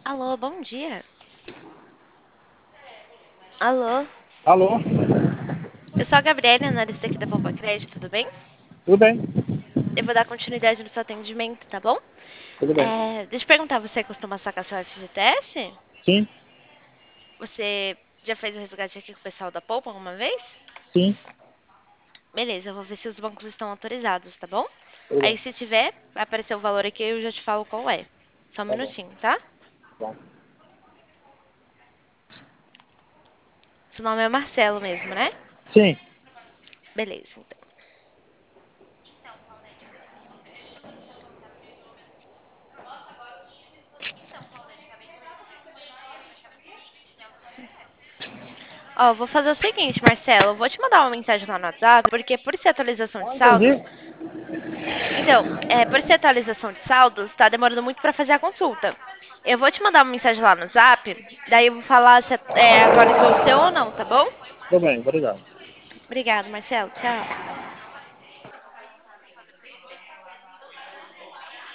Alô, bom dia. Alô, Alô? eu sou a Gabriela, analista aqui da Poupa Crédito, tudo bem? Tudo bem? Eu vou dar continuidade no seu atendimento, tá bom? Tudo bem. Deixa eu perguntar, você costuma sacar seu FGTS? Sim, Você já fez o resgate aqui com o pessoal da Poupa alguma vez? sim, Beleza, eu vou ver se os bancos estão autorizados, tá bom? tudo Aí bem. se tiver, vai aparecer o valor aqui e eu já te falo qual é. Só um Tá bom. minutinho, tá? Bom. Seu nome é Marcelo mesmo, né? Sim, Beleza, então. Ó, vou fazer o seguinte, Marcelo, eu vou te mandar uma mensagem lá no WhatsApp, porque por ser atualização de não entendi. saldos, então, por ser atualização de saldos, tá demorando muito para fazer a consulta. Eu vou te mandar uma mensagem lá no Zap, daí eu vou falar se atualizou o seu ou não, tá bom? Tudo bem, obrigado. Obrigada, Marcelo. Tchau.